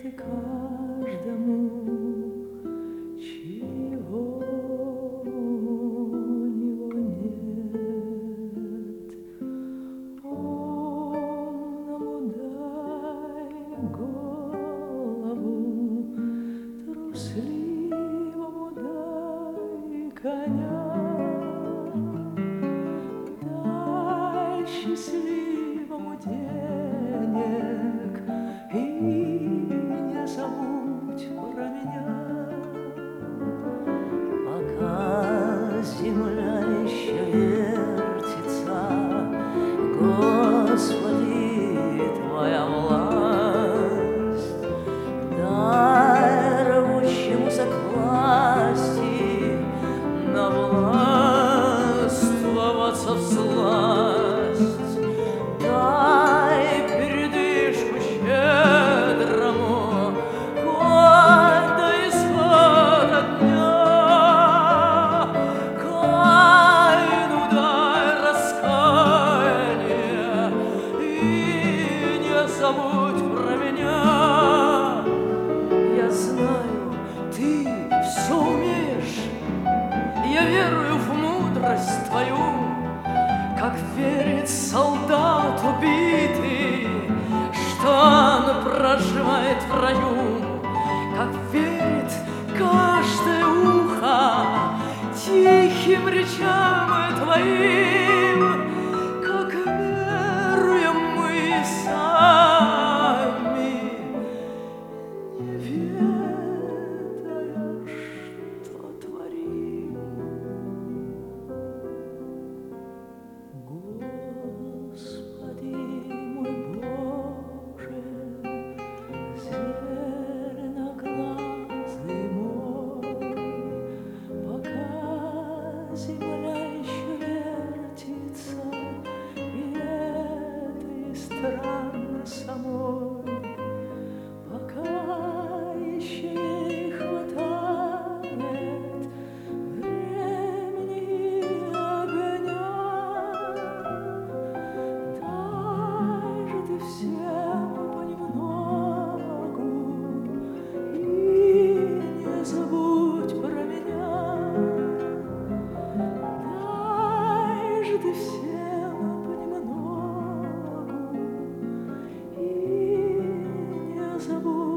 ты каждому, чего у него нет. Умному дай голову, трусливому дай коня. Дай счастливому денег и не забудь про меня. Пока земля еще вертится, Господи, Твоя власть. Дай рвущему за к власти навластвоваться всласть. Дай передышку щедрому, хоть до исхода дня. Каину дай раскаяние и не забудь про меня. Я знаю, ты все умеешь, я верую в мудрость Твою, как верит солдат убитый, что он проживает в раю, как верит каждое ухо тихим речам Твоим, как веруем мы сами, не ведая, что творим. Господи мой Боже, зеленоглазый мой, пока земля еще вертится, и это и странно самой, пока еще ей хватает времени и огня. Дай же ты всем понемногу и не забудь про меня. Дай же ты всем понемногу и не забудь.